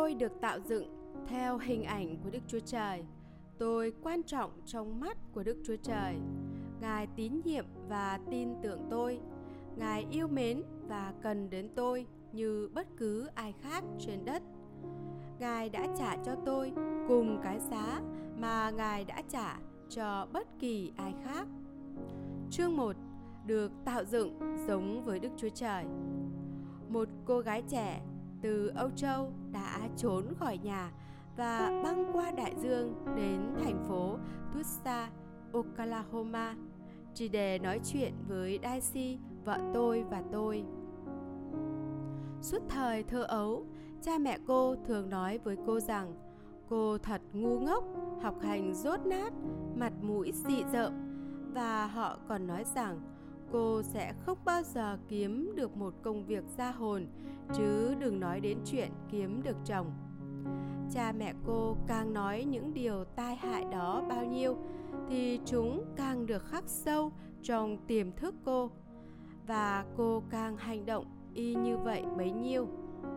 tôi được tạo dựng theo hình ảnh của Đức Chúa Trời. Tôi quan trọng trong mắt của Đức Chúa Trời. Ngài tín nhiệm và tin tưởng tôi. Ngài yêu mến và cần đến tôi như bất cứ ai khác trên đất. Ngài đã trả cho tôi cùng cái giá mà Ngài đã trả cho bất kỳ ai khác. Chương 1. Được tạo dựng giống với Đức Chúa Trời. Một cô gái trẻ từ Âu Châu đã trốn khỏi nhà và băng qua đại dương đến thành phố Tulsa, Oklahoma, chỉ để nói chuyện với Daisy, vợ tôi và tôi. Suốt thời thơ ấu, cha mẹ cô thường nói với cô rằng cô thật ngu ngốc, học hành dốt nát, mặt mũi dị dợm, và họ còn nói rằng cô sẽ không bao giờ kiếm được một công việc ra hồn, chứ đừng nói đến chuyện kiếm được chồng. Cha mẹ cô càng nói những điều tai hại đó bao nhiêu thì chúng càng được khắc sâu trong tiềm thức cô, và cô càng hành động y như vậy bấy nhiêu.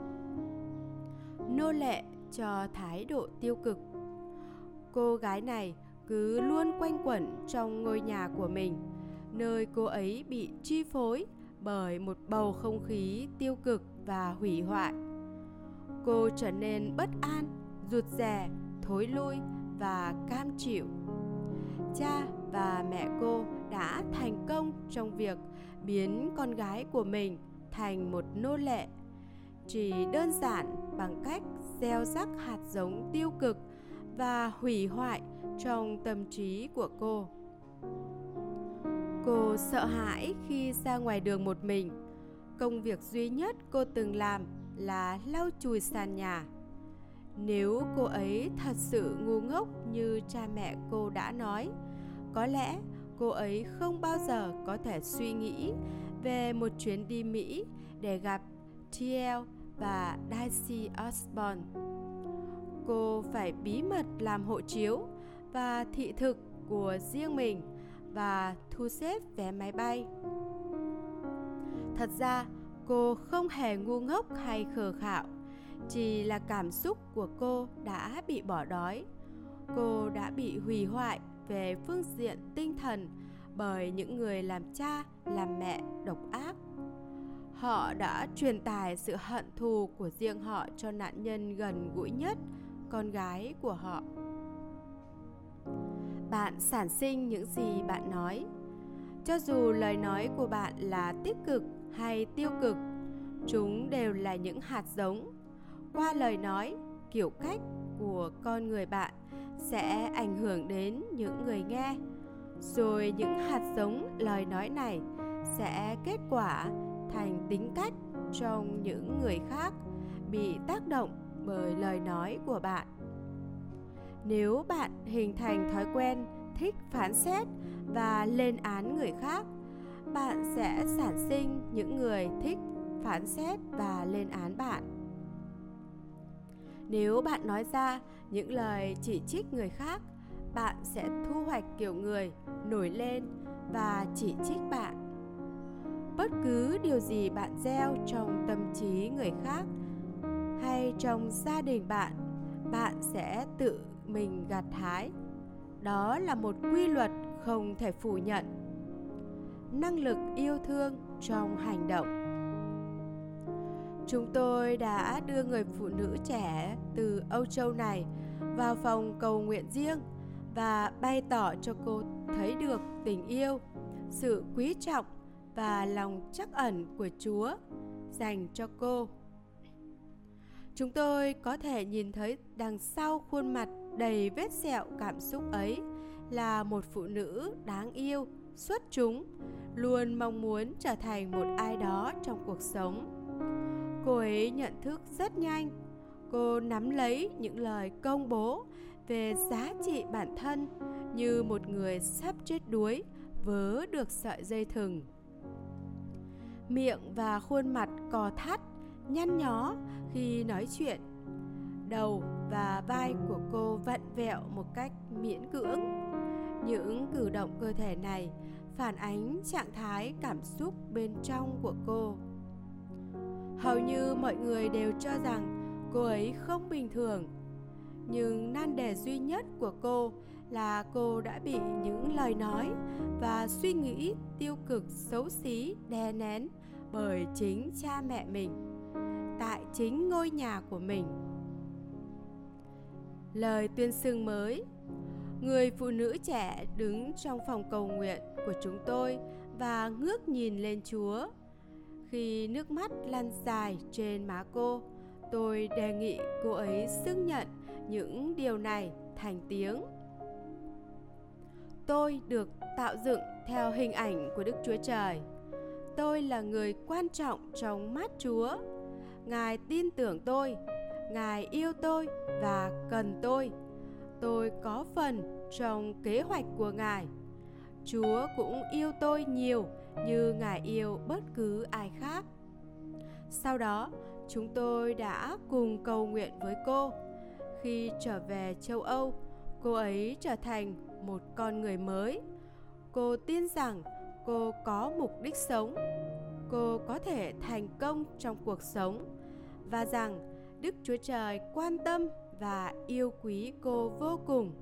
Nô lệ cho thái độ tiêu cực. Cô gái này cứ luôn quanh quẩn trong ngôi nhà của mình, nơi cô ấy bị chi phối bởi một bầu không khí tiêu cực và hủy hoại. Cô trở nên bất an, rụt rè, thối lui và cam chịu. Cha và mẹ cô đã thành công trong việc biến con gái của mình thành một nô lệ, chỉ đơn giản bằng cách gieo rắc hạt giống tiêu cực và hủy hoại trong tâm trí của cô. Cô sợ hãi khi ra ngoài đường một mình. Công việc duy nhất cô từng làm là lau chùi sàn nhà. Nếu cô ấy thật sự ngu ngốc như cha mẹ cô đã nói, có lẽ cô ấy không bao giờ có thể suy nghĩ về một chuyến đi Mỹ để gặp T.L. và Daisy Osborne. Cô phải bí mật làm hộ chiếu và thị thực của riêng mình và thu xếp vé máy bay. Thật ra, cô không hề ngu ngốc hay khờ khạo, chỉ là cảm xúc của cô đã bị bỏ đói. Cô đã bị hủy hoại về phương diện tinh thần bởi những người làm cha, làm mẹ độc ác. Họ đã truyền tải sự hận thù của riêng họ cho nạn nhân gần gũi nhất, con gái của họ. Bạn sản sinh những gì bạn nói. Cho dù lời nói của bạn là tích cực hay tiêu cực, chúng đều là những hạt giống. Qua lời nói, kiểu cách của con người bạn sẽ ảnh hưởng đến những người nghe. Rồi những hạt giống lời nói này sẽ kết quả thành tính cách trong những người khác bị tác động bởi lời nói của bạn. Nếu bạn hình thành thói quen thích phán xét và lên án người khác, bạn sẽ sản sinh những người thích phán xét và lên án bạn. Nếu bạn nói ra những lời chỉ trích người khác, bạn sẽ thu hoạch kiểu người nổi lên và chỉ trích bạn. Bất cứ điều gì bạn gieo trong tâm trí người khác hay trong gia đình bạn, bạn sẽ tự mình gặt hái. Đó là một quy luật không thể phủ nhận. Năng lực yêu thương trong hành động. Chúng tôi đã đưa người phụ nữ trẻ từ Âu Châu này vào phòng cầu nguyện riêng và bày tỏ cho cô thấy được tình yêu, sự quý trọng và lòng trắc ẩn của Chúa dành cho cô. Chúng tôi có thể nhìn thấy đằng sau khuôn mặt đầy vết sẹo cảm xúc ấy là một phụ nữ đáng yêu, xuất chúng, luôn mong muốn trở thành một ai đó trong cuộc sống. Cô ấy nhận thức rất nhanh. Cô nắm lấy những lời công bố về giá trị bản thân như một người sắp chết đuối vớ được sợi dây thừng. Miệng và khuôn mặt cò thắt, nhăn nhó khi nói chuyện. Đầu và vai của cô vặn vẹo một cách miễn cưỡng. Những cử động cơ thể này phản ánh trạng thái cảm xúc bên trong của cô. Hầu như mọi người đều cho rằng Cô ấy không bình thường, nhưng nan đề duy nhất của cô là cô đã bị những lời nói và suy nghĩ tiêu cực xấu xí đè nén bởi chính cha mẹ mình, tại chính ngôi nhà của mình. Lời tuyên xưng mới. Người phụ nữ trẻ đứng trong phòng cầu nguyện của chúng tôi và ngước nhìn lên Chúa. Khi nước mắt lăn dài trên má cô, tôi đề nghị cô ấy xưng nhận những điều này thành tiếng. Tôi được tạo dựng theo hình ảnh của Đức Chúa Trời. Tôi là người quan trọng trong mắt Chúa. Ngài tin tưởng tôi, Ngài yêu tôi và cần tôi. Tôi có phần trong kế hoạch của Ngài. Chúa cũng yêu tôi nhiều như Ngài yêu bất cứ ai khác. Sau đó, chúng tôi đã cùng cầu nguyện với cô. Khi trở về châu Âu, cô ấy trở thành một con người mới. Cô tin rằng cô có mục đích sống, cô có thể thành công trong cuộc sống, và rằng Đức Chúa Trời quan tâm và yêu quý cô vô cùng.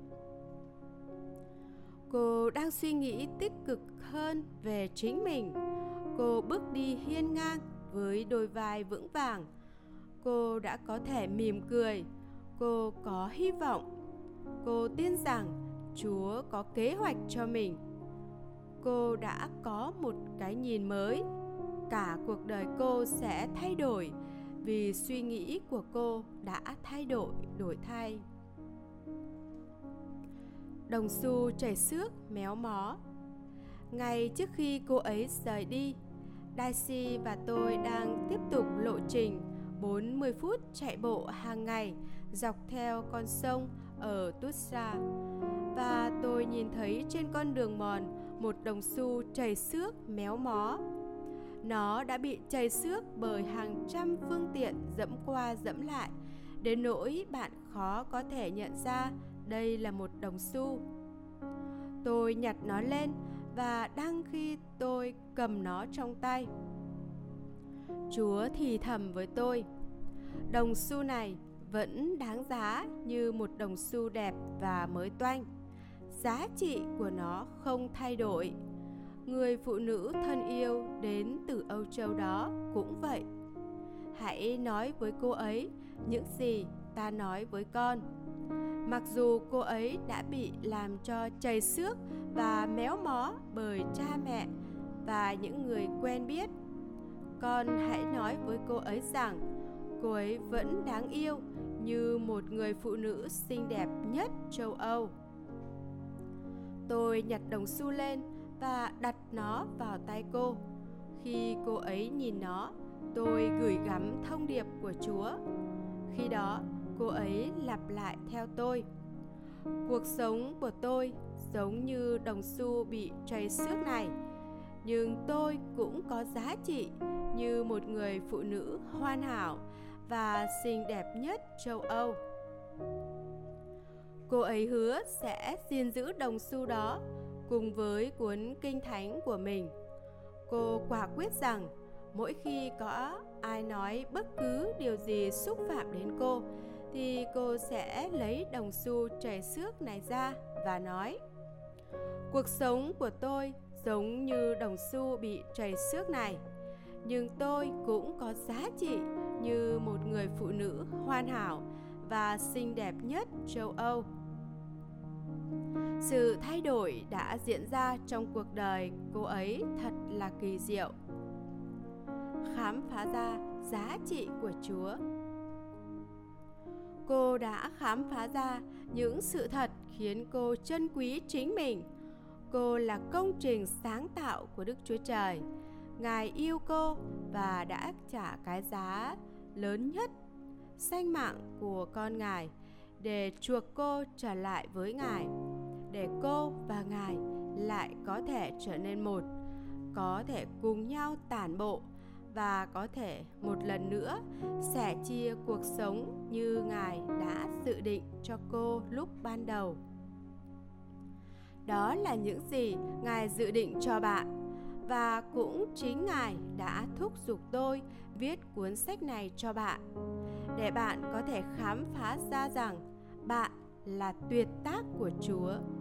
Cô đang suy nghĩ tích cực hơn về chính mình. Cô bước đi hiên ngang với đôi vai vững vàng. Cô đã có thể mỉm cười. Cô có hy vọng. Cô tin rằng Chúa có kế hoạch cho mình. Cô đã có một cái nhìn mới. Cả cuộc đời cô sẽ thay đổi vì suy nghĩ của cô đã đổi thay. Đồng xu chảy xước méo mó. Ngay trước khi cô ấy rời đi, Daisy và tôi đang tiếp tục lộ trình 40 phút chạy bộ hàng ngày dọc theo con sông ở Tusra, và tôi nhìn thấy trên con đường mòn một đồng xu chảy xước méo mó. Nó đã bị chảy xước bởi hàng trăm phương tiện dẫm qua dẫm lại, đến nỗi bạn khó có thể nhận ra đây là một đồng xu. Tôi nhặt nó lên, và đang khi tôi cầm nó trong tay, Chúa thì thầm với tôi: đồng xu này vẫn đáng giá như một đồng xu đẹp và mới toanh. Giá trị của nó không thay đổi. Người phụ nữ thân yêu đến từ Âu Châu đó cũng vậy. Hãy nói với cô ấy những gì ta nói với con. Mặc dù cô ấy đã bị làm cho chảy xước và méo mó bởi cha mẹ và những người quen biết, con hãy nói với cô ấy rằng cô ấy vẫn đáng yêu như một người phụ nữ xinh đẹp nhất châu Âu. Tôi nhặt đồng xu lên và đặt nó vào tay cô. Khi cô ấy nhìn nó, tôi gửi gắm thông điệp của Chúa. Khi đó, cô ấy lặp lại theo tôi: cuộc sống của tôi giống như đồng xu bị chảy xước này, nhưng tôi cũng có giá trị như một người phụ nữ hoàn hảo và xinh đẹp nhất châu Âu. Cô ấy hứa sẽ gìn giữ đồng xu đó cùng với cuốn kinh thánh của mình. Cô quả quyết rằng mỗi khi có ai nói bất cứ điều gì xúc phạm đến cô, thì cô sẽ lấy đồng xu chảy xước này ra và nói: cuộc sống của tôi giống như đồng xu bị chảy xước này, nhưng tôi cũng có giá trị như một người phụ nữ hoàn hảo và xinh đẹp nhất châu Âu. Sự thay đổi đã diễn ra trong cuộc đời cô ấy thật là kỳ diệu. Khám phá ra giá trị của Chúa. Cô đã khám phá ra những sự thật khiến cô trân quý chính mình. Cô là công trình sáng tạo của Đức Chúa Trời. Ngài yêu cô và đã trả cái giá lớn nhất, sanh mạng của con Ngài, để chuộc cô trở lại với Ngài, để cô và Ngài lại có thể trở nên một, có thể cùng nhau tản bộ và có thể một lần nữa sẻ chia cuộc sống như Ngài đã dự định cho cô lúc ban đầu. Đó là những gì Ngài dự định cho bạn, và cũng chính Ngài đã thúc giục tôi viết cuốn sách này cho bạn, để bạn có thể khám phá ra rằng bạn là tuyệt tác của Chúa.